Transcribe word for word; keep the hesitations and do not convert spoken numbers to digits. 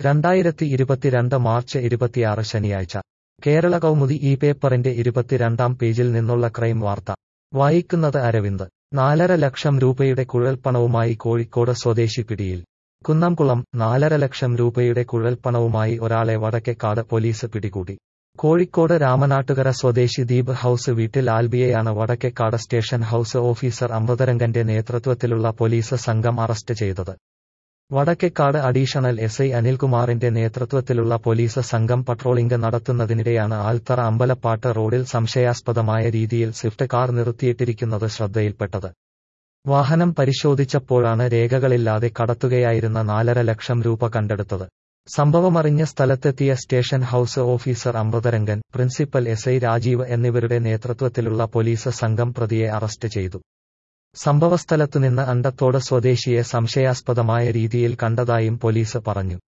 രണ്ടായിരത്തി ഇരുപത്തിരണ്ട് മാർച്ച് ഇരുപത്തിയാറ് ശനിയാഴ്ച കേരള കൗമുദി ഈ പേപ്പറിന്റെ ഇരുപത്തിരണ്ടാം പേജിൽ നിന്നുള്ള ക്രൈം വാർത്ത വായിക്കുന്നത് അരവിന്ദ്. നാലര ലക്ഷം രൂപയുടെ കുഴൽപ്പണവുമായി കോഴിക്കോട് സ്വദേശി പിടിയിൽ. കുന്നംകുളം. നാലര ലക്ഷം രൂപയുടെ കുഴൽപ്പണവുമായി ഒരാളെ വടക്കേക്കാട് പോലീസ് പിടികൂടി. കോഴിക്കോട് രാമനാട്ടുകര സ്വദേശി ദീപ് ഹൌസ് വീട്ടിൽ ആൽബിയെയാണ് വടക്കേക്കാട് സ്റ്റേഷൻ ഹൌസ് ഓഫീസർ അമൃതരംഗന്റെ നേതൃത്വത്തിലുള്ള പോലീസ് സംഘം അറസ്റ്റ് ചെയ്തത്. വടക്കേക്കാട് അഡീഷണൽ എസ് ഐ അനിൽകുമാറിന്റെ നേതൃത്വത്തിലുള്ള പോലീസ് സംഘം പട്രോളിംഗ് നടത്തുന്നതിനിടെയാണ് ആൽത്തറ അമ്പലപ്പാട്ട് റോഡിൽ സംശയാസ്പദമായ രീതിയിൽ സ്വിഫ്റ്റ് കാർ നിർത്തിയിട്ടിരിക്കുന്നത് ശ്രദ്ധയിൽപ്പെട്ടത്. വാഹനം പരിശോധിച്ചപ്പോഴാണ് രേഖകളില്ലാതെ കടത്തുകയായിരുന്ന നാലര ലക്ഷം രൂപ കണ്ടെടുത്തത്. സംഭവമറിഞ്ഞ സ്ഥലത്തെത്തിയ station house officer Amritharangan, principal S I Rajeev എന്നിവരുടെ നേതൃത്വത്തിലുള്ള പോലീസ് സംഘം പ്രതിയെ അറസ്റ്റ് ചെയ്തു. സംഭവസ്ഥലത്തുനിന്ന് അണ്ടത്തോട് സ്വദേശിയെ സംശയാസ്പദമായ രീതിയിൽ കണ്ടതായും പോലീസ് പറഞ്ഞു.